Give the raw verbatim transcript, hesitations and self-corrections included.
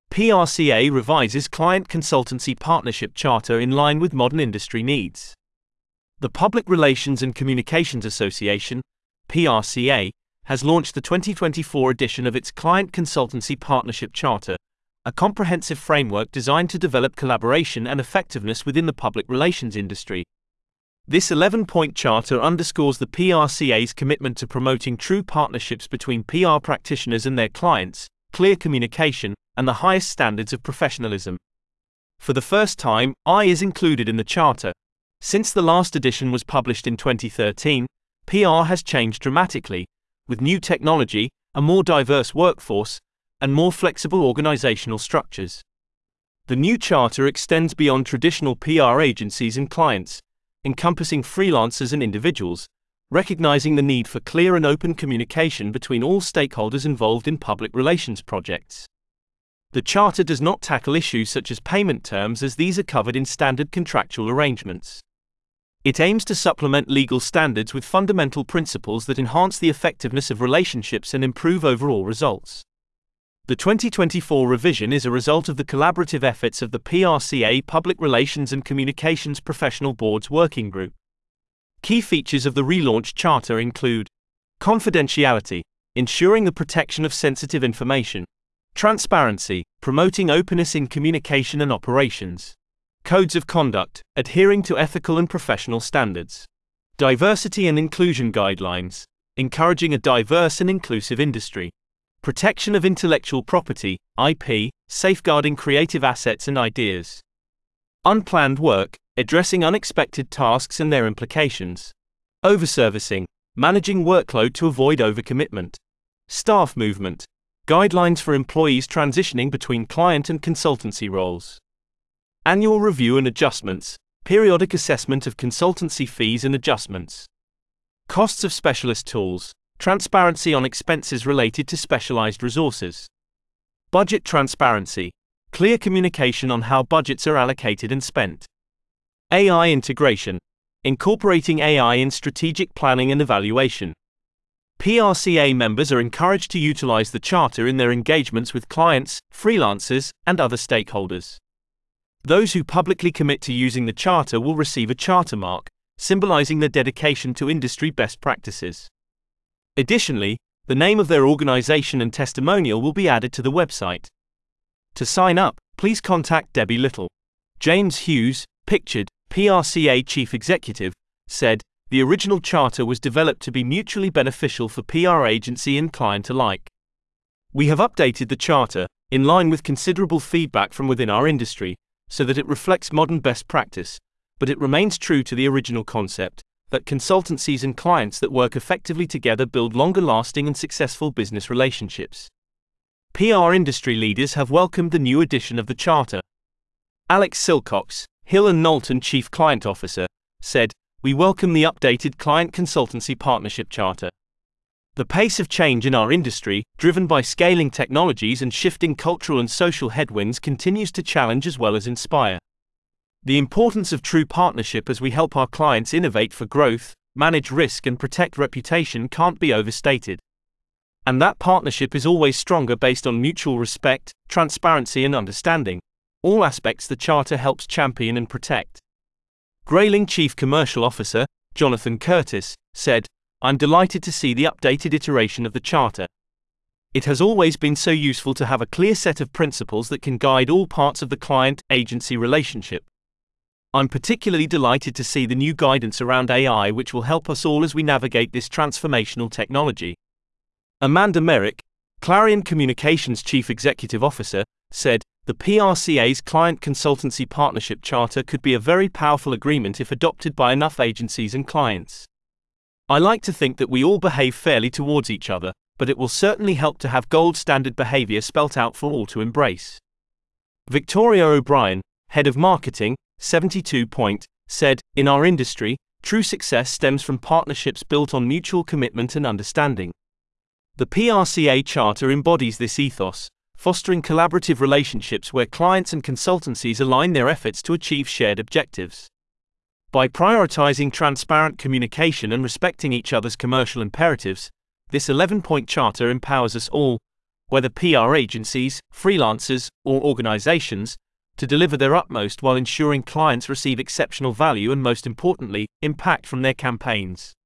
P R C A revises Client Consultancy Partnership Charter in line with modern industry needs. The Public Relations and Communications Association, P R C A, has launched the twenty twenty-four edition of its Client Consultancy Partnership Charter, a comprehensive framework designed to develop collaboration and effectiveness within the public relations industry. This eleven-point charter underscores the P R C A's commitment to promoting true partnerships between P R practitioners and their clients, clear communication, and the highest standards of professionalism. For the first time, I is included in the charter. Since the last edition was published in twenty thirteen, P R has changed dramatically, with new technology, a more diverse workforce, and more flexible organizational structures. The new charter extends beyond traditional P R agencies and clients, encompassing freelancers and individuals, recognizing the need for clear and open communication between all stakeholders involved in public relations projects. The charter does not tackle issues such as payment terms, as these are covered in standard contractual arrangements. It aims to supplement legal standards with fundamental principles that enhance the effectiveness of relationships and improve overall results. The twenty twenty-four revision is a result of the collaborative efforts of the P R C A Public Relations and Communications Professional Boards Working Group. Key features of the relaunched charter include confidentiality, ensuring the protection of sensitive information; transparency, promoting openness in communication and operations; codes of conduct, adhering to ethical and professional standards; diversity and inclusion guidelines, encouraging a diverse and inclusive industry; protection of intellectual property, I P, safeguarding creative assets and ideas; unplanned work, addressing unexpected tasks and their implications; overservicing, managing workload to avoid overcommitment; staff movement, guidelines for employees transitioning between client and consultancy roles; annual review and adjustments, periodic assessment of consultancy fees and adjustments; costs of specialist tools, transparency on expenses related to specialized resources; budget transparency, clear communication on how budgets are allocated and spent; A I integration, incorporating A I in strategic planning and evaluation. P R C A members are encouraged to utilize the charter in their engagements with clients, freelancers, and other stakeholders. Those who publicly commit to using the charter will receive a charter mark, symbolizing their dedication to industry best practices. Additionally, the name of their organization and testimonial will be added to the website. To sign up, please contact Debbie Little. James Hughes, pictured, P R C A Chief Executive, said, "The original charter was developed to be mutually beneficial for P R agency and client alike. We have updated the charter, in line with considerable feedback from within our industry, so that it reflects modern best practice, but it remains true to the original concept, that consultancies and clients that work effectively together build longer-lasting and successful business relationships." P R industry leaders have welcomed the new edition of the charter. Alex Silcox, Hill and Knowlton Chief Client Officer, said, "We welcome the updated Client Consultancy Partnership Charter. The pace of change in our industry, driven by scaling technologies and shifting cultural and social headwinds, continues to challenge as well as inspire. The importance of true partnership as we help our clients innovate for growth, manage risk, and protect reputation can't be overstated. And that partnership is always stronger based on mutual respect, transparency, and understanding, all aspects the charter helps champion and protect." Grayling Chief Commercial Officer, Jonathan Curtis, said, "I'm delighted to see the updated iteration of the charter. It has always been so useful to have a clear set of principles that can guide all parts of the client-agency relationship. I'm particularly delighted to see the new guidance around A I, which will help us all as we navigate this transformational technology." Amanda Merrick, Clarion Communications Chief Executive Officer, said, "The P R C A's Client Consultancy Partnership Charter could be a very powerful agreement if adopted by enough agencies and clients. I like to think that we all behave fairly towards each other, but it will certainly help to have gold standard behavior spelt out for all to embrace." Victoria O'Brien, Head of Marketing, seventy-two Point, said, "In our industry, true success stems from partnerships built on mutual commitment and understanding. The P R C A Charter embodies this ethos, fostering collaborative relationships where clients and consultancies align their efforts to achieve shared objectives. By prioritizing transparent communication and respecting each other's commercial imperatives, this eleven-point charter empowers us all, whether P R agencies, freelancers, or organizations, to deliver their utmost while ensuring clients receive exceptional value and, most importantly, impact from their campaigns.